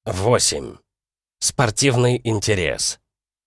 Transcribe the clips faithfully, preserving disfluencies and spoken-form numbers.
восемь. Спортивный интерес.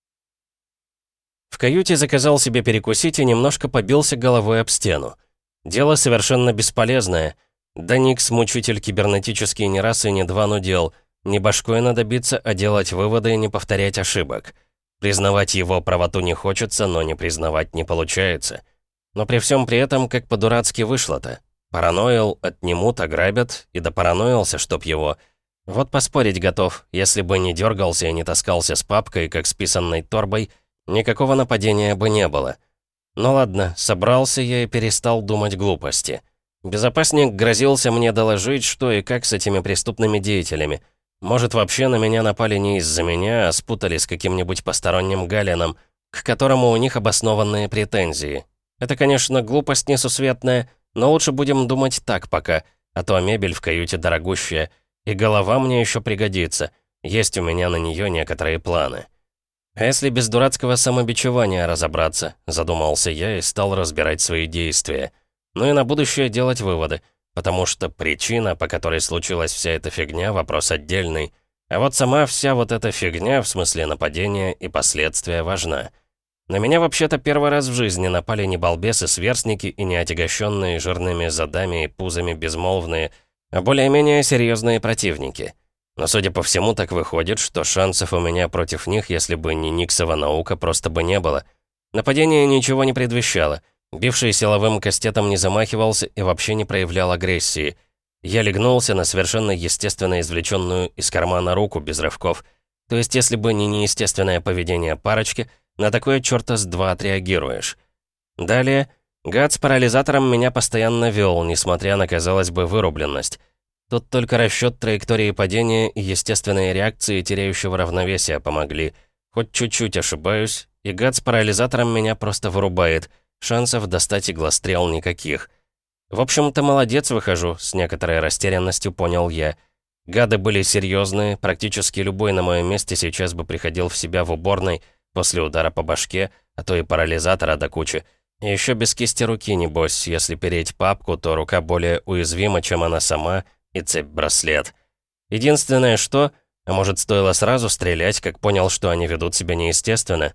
В каюте заказал себе перекусить и немножко побился головой об стену. Дело совершенно бесполезное. Да Никс, мучитель кибернетический, не раз и не два нудел. Не башкой надо биться, а делать выводы и не повторять ошибок. Признавать его правоту не хочется, но не признавать не получается. Но при всем при этом, как по-дурацки вышло-то. Параноил, отнимут, ограбят, и допараноился, чтоб его... Вот поспорить готов, если бы не дергался и не таскался с папкой, как с писанной торбой, никакого нападения бы не было. Ну ладно, собрался я и перестал думать глупости. Безопасник грозился мне доложить, что и как с этими преступными деятелями. Может, вообще на меня напали не из-за меня, а спутали с каким-нибудь посторонним галином, к которому у них обоснованные претензии. Это, конечно, глупость несусветная, но лучше будем думать так пока, а то мебель в каюте дорогущая, и голова мне еще пригодится. Есть у меня на нее некоторые планы. А если без дурацкого самобичевания разобраться, задумался я и стал разбирать свои действия. Ну и на будущее делать выводы, потому что причина, по которой случилась вся эта фигня, вопрос отдельный. А вот сама вся вот эта фигня, в смысле нападения и последствия, важна. На меня вообще-то первый раз в жизни напали не балбесы-сверстники и не отягощенные жирными задами и пузами безмолвные, а более-менее серьезные противники. Но, судя по всему, так выходит, что шансов у меня против них, если бы не Никсова наука, просто бы не было. Нападение ничего не предвещало. Бивший силовым кастетом не замахивался и вообще не проявлял агрессии. Я легнулся на совершенно естественно извлеченную из кармана руку без рывков. То есть, если бы не неестественное поведение парочки, на такое черта с два отреагируешь. Далее... Гад с парализатором меня постоянно вел, несмотря на, казалось бы, вырубленность. Тут только расчет траектории падения и естественные реакции теряющего равновесия помогли. Хоть чуть-чуть ошибаюсь, и гад с парализатором меня просто вырубает. Шансов достать иглострел никаких. В общем-то, молодец выхожу, с некоторой растерянностью понял я. Гады были серьезные, практически любой на моем месте сейчас бы приходил в себя в уборной после удара по башке, а то и парализатора до кучи. Еще без кисти руки, небось, если переть папку, то рука более уязвима, чем она сама, и цепь-браслет. Единственное что, а может, стоило сразу стрелять, как понял, что они ведут себя неестественно?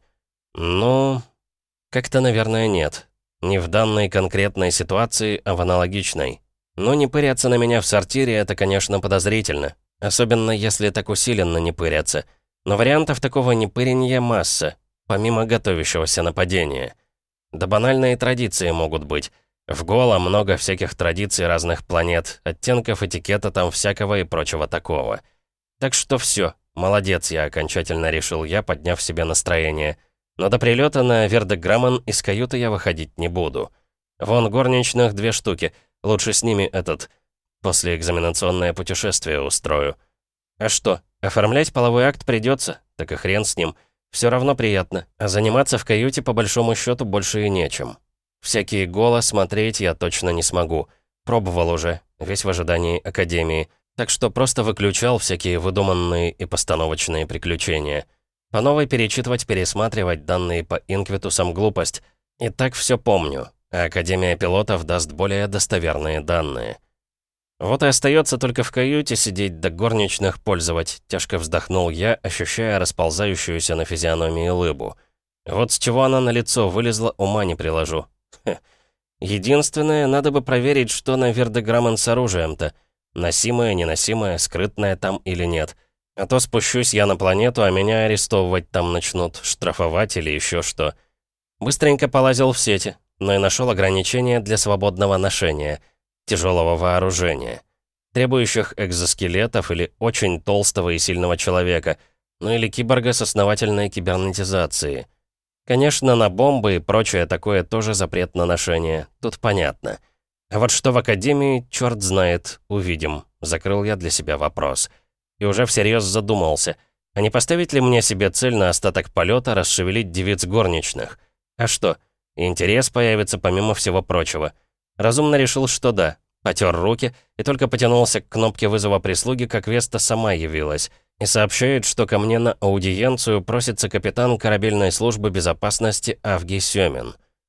Ну, как-то, наверное, нет. Не в данной конкретной ситуации, а в аналогичной. Но не пыряться на меня в сортире, это, конечно, подозрительно. Особенно, если так усиленно не пыряться. Но вариантов такого непыренья масса, помимо готовящегося нападения. Да банальные традиции могут быть. В Голо много всяких традиций разных планет, оттенков этикета там всякого и прочего такого. Так что все, молодец я, окончательно решил я, подняв себе настроение. Но до прилета на Вердеграммен из каюты я выходить не буду. Вон горничных две штуки, лучше с ними этот... послеэкзаменационное путешествие устрою. А что, оформлять половой акт придется, так и хрен с ним. Все равно приятно, а заниматься в каюте по большому счету больше и нечем. Всякие голо смотреть я точно не смогу. Пробовал уже, весь в ожидании академии. Так что просто выключал всякие выдуманные и постановочные приключения. По новой перечитывать, пересматривать данные по инквитусам глупость. И так все помню, а Академия пилотов даст более достоверные данные. Вот и остается только в каюте сидеть да горничных пользовать, тяжко вздохнул я, ощущая расползающуюся на физиономии улыбу. Вот с чего она на лицо вылезла, ума не приложу. Хе. Единственное, надо бы проверить, что на Вердеграммен с оружием-то. Носимое, неносимое, скрытное там или нет. А то спущусь я на планету, а меня арестовывать там начнут, штрафовать или еще что. Быстренько полазил в сети, но и нашел ограничения для свободного ношения — тяжелого вооружения, требующих экзоскелетов или очень толстого и сильного человека, ну или киборга с основательной кибернетизацией. Конечно, на бомбы и прочее такое тоже запрет на ношение, тут понятно. А вот что в Академии, черт знает, увидим, закрыл я для себя вопрос. И уже всерьез задумался, а не поставить ли мне себе цель на остаток полета расшевелить девиц горничных? А что, интерес появится помимо всего прочего. Разумно решил, что да. Потер руки и только потянулся к кнопке вызова прислуги, как Веста сама явилась. И сообщает, что ко мне на аудиенцию просится капитан корабельной службы безопасности Авгий Сёмин.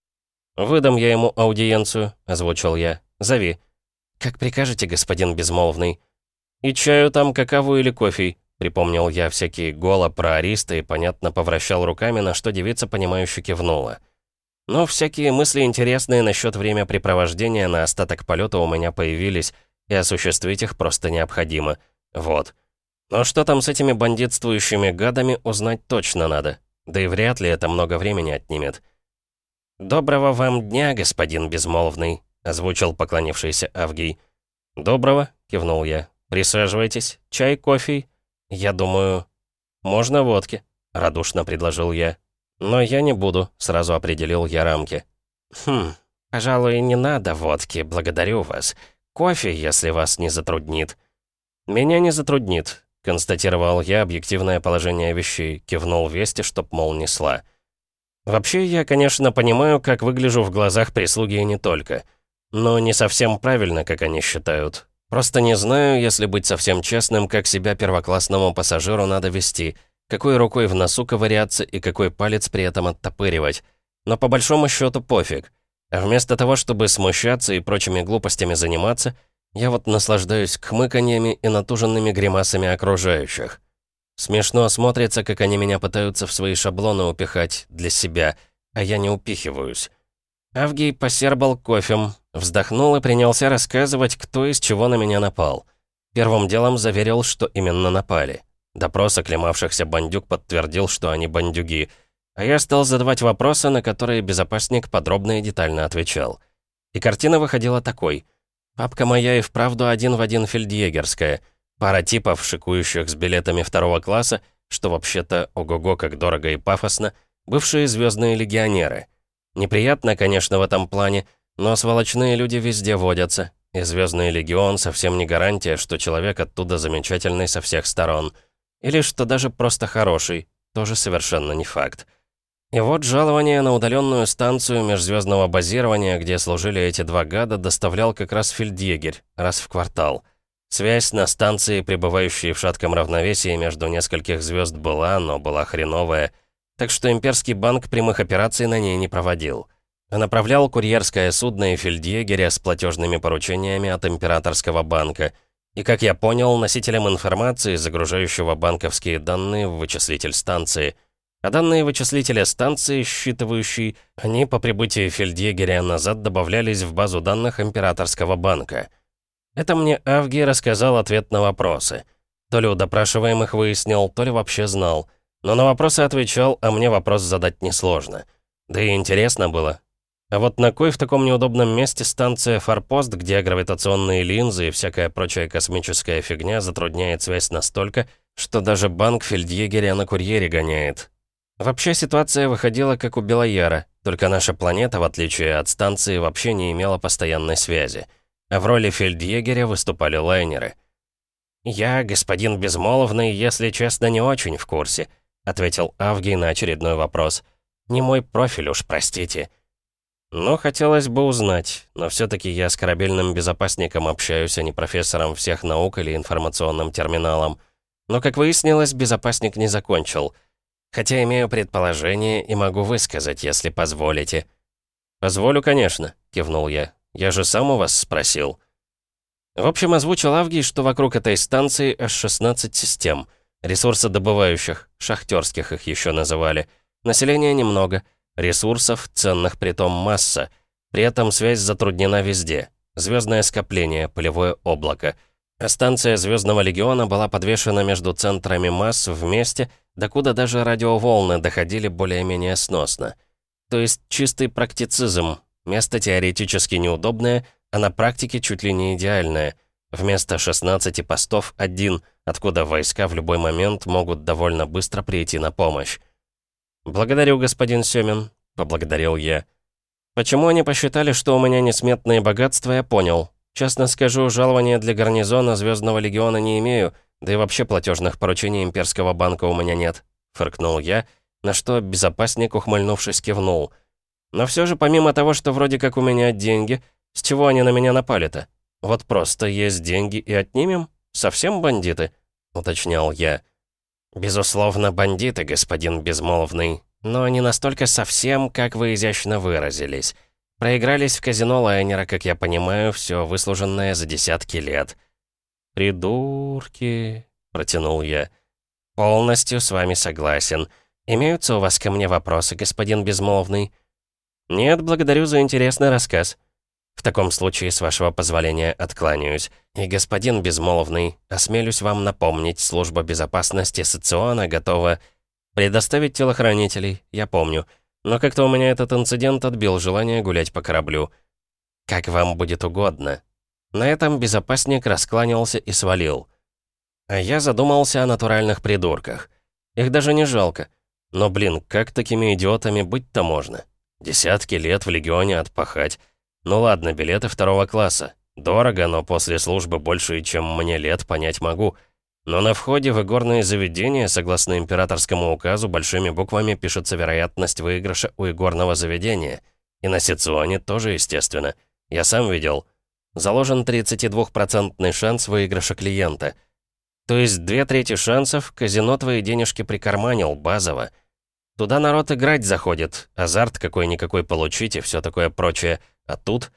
«Выдам я ему аудиенцию», — озвучил я. «Зови». «Как прикажете, господин Безмолвный». «И чаю там, какаву или кофе?» Припомнил я всякие гола про ариста и, понятно, повращал руками, на что девица, понимающе кивнула. Но всякие мысли интересные насчет времяпрепровождения на остаток полета у меня появились, и осуществить их просто необходимо. Вот. Но что там с этими бандитствующими гадами, узнать точно надо. Да и вряд ли это много времени отнимет. «Доброго вам дня, господин Безмолвный», — озвучил поклонившийся Авгий. «Доброго», — кивнул я. «Присаживайтесь. Чай, кофе?» «Я думаю...» «Можно водки», — радушно предложил я. «Но я не буду», — сразу определил я рамки. «Хм, пожалуй, не надо водки, благодарю вас. Кофе, если вас не затруднит». «Меня не затруднит», — констатировал я объективное положение вещей, кивнул Вести, чтоб, мол, несла. «Вообще, я, конечно, понимаю, как выгляжу в глазах прислуги и не только. Но не совсем правильно, как они считают. Просто не знаю, если быть совсем честным, как себя первоклассному пассажиру надо вести, какой рукой в носу ковыряться и какой палец при этом оттопыривать. Но по большому счету пофиг. А вместо того, чтобы смущаться и прочими глупостями заниматься, я вот наслаждаюсь хмыканьями и натуженными гримасами окружающих. Смешно смотрится, как они меня пытаются в свои шаблоны упихать для себя, а я не упихиваюсь. Авгий посербал кофем, вздохнул и принялся рассказывать, кто из чего на меня напал. Первым делом заверил, что именно напали. Допрос оклемавшихся бандюк подтвердил, что они бандюги, а я стал задавать вопросы, на которые безопасник подробно и детально отвечал. И картина выходила такой. Папка моя и вправду один в один фельдъегерская. Пара типов, шикующих с билетами второго класса, что вообще-то ого-го как дорого и пафосно, бывшие звездные легионеры. Неприятно, конечно, в этом плане, но сволочные люди везде водятся, и звездный легион совсем не гарантия, что человек оттуда замечательный со всех сторон. Или что даже просто хороший, тоже совершенно не факт. И вот жалование на удаленную станцию межзвездного базирования, где служили эти два гада, доставлял как раз фельдъегерь, раз в квартал. Связь на станции, пребывающей в шатком равновесии между нескольких звезд, была, но была хреновая, так что имперский банк прямых операций на ней не проводил. А направлял курьерское судно и фельдъегеря с платежными поручениями от императорского банка. И, как я понял, носителем информации, загружающего банковские данные в вычислитель станции. А данные вычислителя станции, считывающие, они по прибытии фельдъегеря назад добавлялись в базу данных императорского банка. Это мне Авгий рассказал ответ на вопросы. То ли у допрашиваемых выяснил, то ли вообще знал. Но на вопросы отвечал, а мне вопрос задать несложно. Да и интересно было. А вот на кой в таком неудобном месте станция «Форпост», где гравитационные линзы и всякая прочая космическая фигня затрудняет связь настолько, что даже банк фельдъегеря на курьере гоняет? Вообще ситуация выходила как у Белояра, только наша планета, в отличие от станции, вообще не имела постоянной связи. А в роли фельдъегеря выступали лайнеры. «Я, господин Безмолвный, если честно, не очень в курсе», ответил Авгий на очередной вопрос. «Не мой профиль уж, простите». «Ну, хотелось бы узнать, но все-таки я с корабельным безопасником общаюсь, а не профессором всех наук или информационным терминалом. Но, как выяснилось, безопасник не закончил. Хотя имею предположение и могу высказать, если позволите». «Позволю, конечно», — кивнул я. «Я же сам у вас спросил». В общем, озвучил Авгий, что вокруг этой станции аж шестнадцать систем. Ресурсодобывающих, шахтерских их еще называли. Населения немного. Ресурсов, ценных притом масса. При этом связь затруднена везде. Звездное скопление, полевое облако. А станция Звездного легиона была подвешена между центрами масс в месте, докуда даже радиоволны доходили более-менее сносно. То есть чистый практицизм. Место теоретически неудобное, а на практике чуть ли не идеальное. Вместо шестнадцати постов один, откуда войска в любой момент могут довольно быстро прийти на помощь. «Благодарю, господин Сёмин», — поблагодарил я. «Почему они посчитали, что у меня несметные богатства, я понял. Честно скажу, жалования для гарнизона Звездного легиона не имею, да и вообще платежных поручений имперского банка у меня нет», — фыркнул я, на что безопасник, ухмыльнувшись, кивнул. «Но все же, помимо того, что вроде как у меня деньги, с чего они на меня напали-то? Вот просто есть деньги и отнимем? Совсем бандиты?» — уточнял я. «Безусловно, бандиты, господин Безмолвный, но не настолько совсем, как вы изящно выразились. Проигрались в казино лайнера, как я понимаю, все выслуженное за десятки лет». «Придурки», — протянул я. «Полностью с вами согласен. Имеются у вас ко мне вопросы, господин Безмолвный?» «Нет, благодарю за интересный рассказ». «В таком случае, с вашего позволения, откланяюсь. И, господин Безмолвный, осмелюсь вам напомнить, служба безопасности Социона готова предоставить телохранителей, я помню. Но как-то у меня этот инцидент отбил желание гулять по кораблю. Как вам будет угодно». На этом безопасник раскланялся и свалил. А я задумался о натуральных придурках. Их даже не жалко. Но, блин, как такими идиотами быть-то можно? Десятки лет в Легионе отпахать. Ну ладно, билеты второго класса. Дорого, но после службы больше, чем мне лет, понять могу. Но на входе в игорные заведения, согласно императорскому указу, большими буквами пишется вероятность выигрыша у игорного заведения. И на Сиционе тоже, естественно. Я сам видел. Заложен тридцатидвухпроцентный шанс выигрыша клиента. То есть две трети шансов казино твои денежки прикарманил, базово. Туда народ играть заходит, азарт какой-никакой получить и все такое прочее. А тут...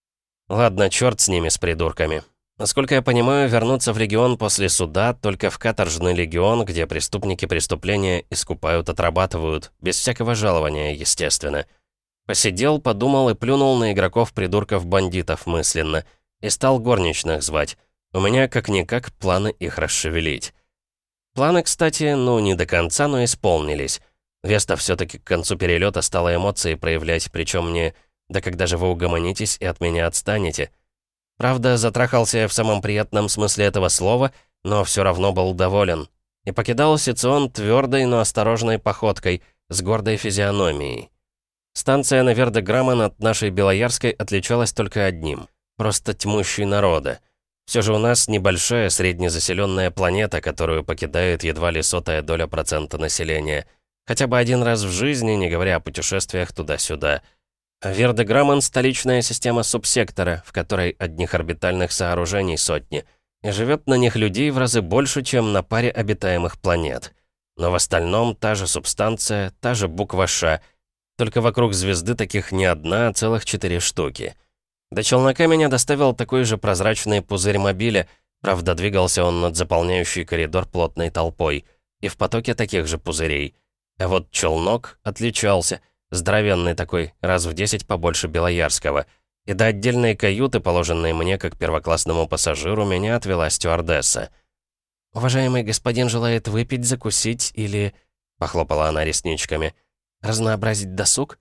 Ладно, черт с ними, с придурками. Насколько я понимаю, вернуться в Легион после суда только в каторжный Легион, где преступники преступления искупают, отрабатывают, без всякого жалования, естественно. Посидел, подумал и плюнул на игроков-придурков-бандитов мысленно. И стал горничных звать. У меня, как-никак, планы их расшевелить. Планы, кстати, ну, не до конца, но исполнились. Веста все-таки к концу перелета стала эмоции проявлять, причем не... Да когда же вы угомонитесь и от меня отстанете? Правда, затрахался я в самом приятном смысле этого слова, но все равно был доволен. И покидал Сицион твердой, но осторожной походкой, с гордой физиономией. Станция на Верде-Граммон от нашей Белоярской отличалась только одним. Просто тьмущей народа. Все же у нас небольшая среднезаселенная планета, которую покидает едва ли сотая доля процента населения. Хотя бы один раз в жизни, не говоря о путешествиях туда-сюда. А Верде-Граммон — столичная система субсектора, в которой одних орбитальных сооружений сотни. И живет на них людей в разы больше, чем на паре обитаемых планет. Но в остальном та же субстанция, та же буква «Ш», только вокруг звезды таких не одна, а целых четыре штуки. До челнока меня доставил такой же прозрачный пузырь мобиля, правда, двигался он над заполняющий коридор плотной толпой, и в потоке таких же пузырей. А вот челнок отличался, здоровенный такой, раз в десять побольше Белоярского, и до отдельной каюты, положенной мне как первоклассному пассажиру, меня отвела стюардесса. «Уважаемый господин желает выпить, закусить или...» — похлопала она ресничками. «Разнообразить досуг?»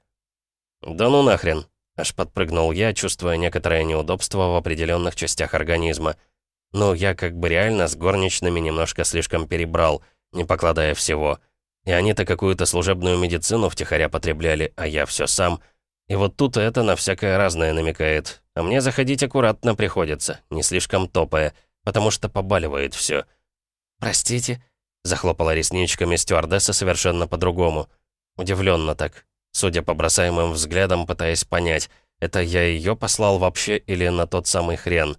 «Да ну нахрен!» — аж подпрыгнул я, чувствуя некоторое неудобство в определенных частях организма. Ну, я как бы реально с горничными немножко слишком перебрал, не покладая всего. И они-то какую-то служебную медицину втихаря потребляли, а я все сам. И вот тут это на всякое разное намекает. А мне заходить аккуратно приходится, не слишком топая, потому что побаливает все. «Простите», — захлопала ресничками стюардесса совершенно по-другому. Удивленно так, судя по бросаемым взглядам, пытаясь понять, это я ее послал вообще или на тот самый хрен.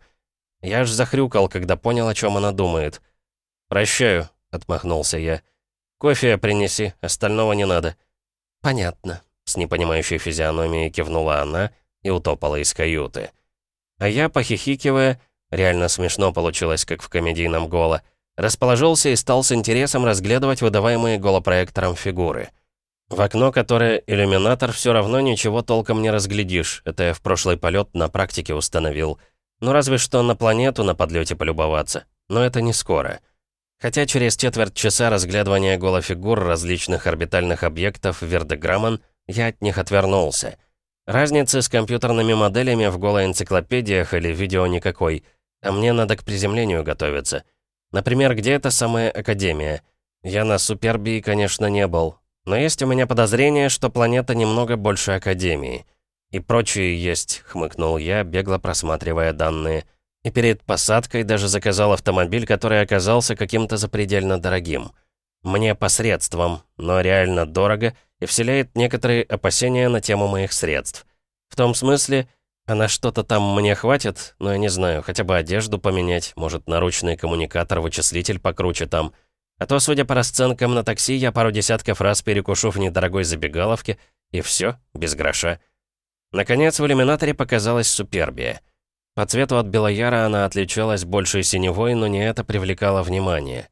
Я аж захрюкал, когда понял, о чем она думает. «Прощаю», — отмахнулся я. «Кофе принеси, остального не надо». «Понятно», — с непонимающей физиономией кивнула она и утопала из каюты. А я, похихикивая, реально смешно получилось, как в комедийном «Голо», расположился и стал с интересом разглядывать выдаваемые голопроектором фигуры. В окно, которое иллюминатор, все равно ничего толком не разглядишь, это я в прошлый полет на практике установил. Ну разве что на планету на подлете полюбоваться, но это не скоро. Хотя через четверть часа разглядывания голофигур различных орбитальных объектов Верде-Граммон я от них отвернулся. Разницы с компьютерными моделями в голоэнциклопедиях или видео никакой, а мне надо к приземлению готовиться. Например, где эта самая Академия? Я на Супербии, конечно, не был, но есть у меня подозрение, что планета немного больше Академии. И прочие есть, хмыкнул я, бегло просматривая данные. И перед посадкой даже заказал автомобиль, который оказался каким-то запредельно дорогим. Мне посредством, но реально дорого и вселяет некоторые опасения на тему моих средств. В том смысле, а на что-то там мне хватит, но я не знаю, хотя бы одежду поменять, может, наручный коммуникатор-вычислитель покруче там. А то, судя по расценкам на такси, я пару десятков раз перекушу в недорогой забегаловке, и все, без гроша. Наконец, в иллюминаторе показалась Супербия. По цвету от Белояра она отличалась большей синевой, но не это привлекало внимание.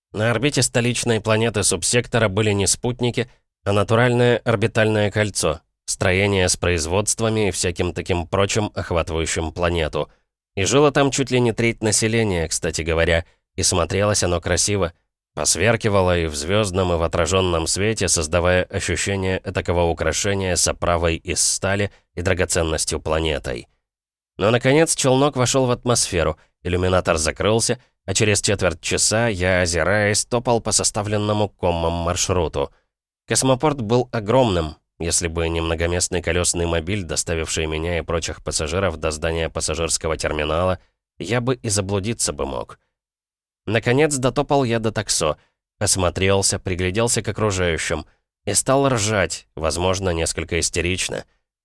На орбите столичной планеты субсектора были не спутники, а натуральное орбитальное кольцо, строение с производствами и всяким таким прочим, охватывающим планету. И жило там чуть ли не треть населения, кстати говоря, и смотрелось оно красиво. Посверкивало и в звездном, и в отраженном свете, создавая ощущение этакого украшения с оправой из стали и драгоценностью планетой. Но, наконец, челнок вошел в атмосферу, иллюминатор закрылся, а через четверть часа я, озираясь, топал по составленному коммам маршруту. Космопорт был огромным, если бы не многоместный колесный мобиль, доставивший меня и прочих пассажиров до здания пассажирского терминала, я бы и заблудиться бы мог. Наконец дотопал я до таксо, осмотрелся, пригляделся к окружающим и стал ржать, возможно, несколько истерично.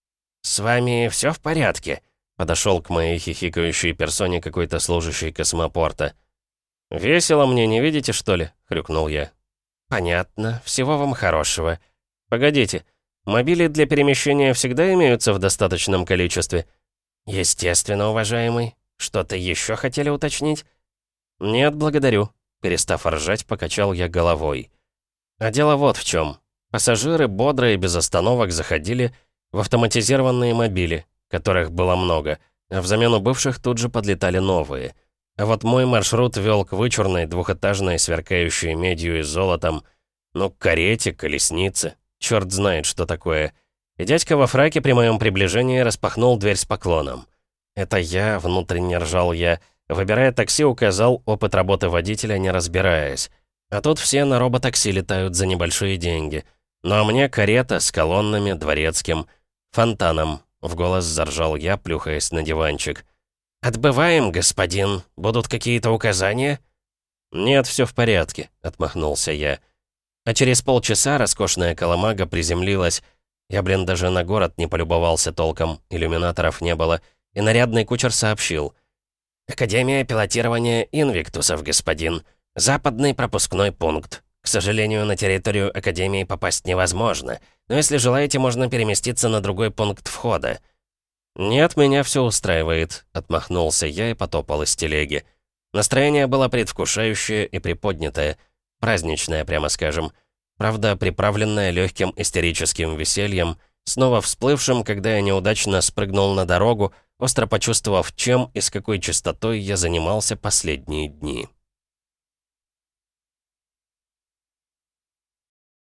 «С вами все в порядке?» — подошел к моей хихикающей персоне какой-то служащий космопорта. «Весело мне, не видите, что ли?» — хрюкнул я. «Понятно. Всего вам хорошего. Погодите, мобили для перемещения всегда имеются в достаточном количестве?» «Естественно, уважаемый. Что-то еще хотели уточнить?» «Нет, благодарю», — перестав ржать, покачал я головой. А дело вот в чем. Пассажиры бодро и без остановок заходили в автоматизированные мобили, которых было много, а взамен у бывших тут же подлетали новые. А вот мой маршрут вел к вычурной, двухэтажной, сверкающей медью и золотом, ну, карете, колеснице, черт знает, что такое. И дядька во фраке при моем приближении распахнул дверь с поклоном. Это я, внутренне ржал я, выбирая такси, указал опыт работы водителя, не разбираясь. А тут все на роботакси летают за небольшие деньги. Ну а мне карета с колоннами, дворецким, фонтаном. В голос заржал я, плюхаясь на диванчик. «Отбываем, господин. Будут какие-то указания?» «Нет, все в порядке», — отмахнулся я. А через полчаса роскошная колымага приземлилась. Я, блин, даже на город не полюбовался толком, иллюминаторов не было. И нарядный кучер сообщил. «Академия пилотирования Инвиктусов, господин. Западный пропускной пункт. К сожалению, на территорию Академии попасть невозможно, но если желаете, можно переместиться на другой пункт входа». «Нет, меня все устраивает», — отмахнулся я и потопал из телеги. Настроение было предвкушающее и приподнятое, праздничное, прямо скажем. Правда, приправленное легким истерическим весельем, снова всплывшим, когда я неудачно спрыгнул на дорогу, остро почувствовав, чем и с какой частотой я занимался последние дни.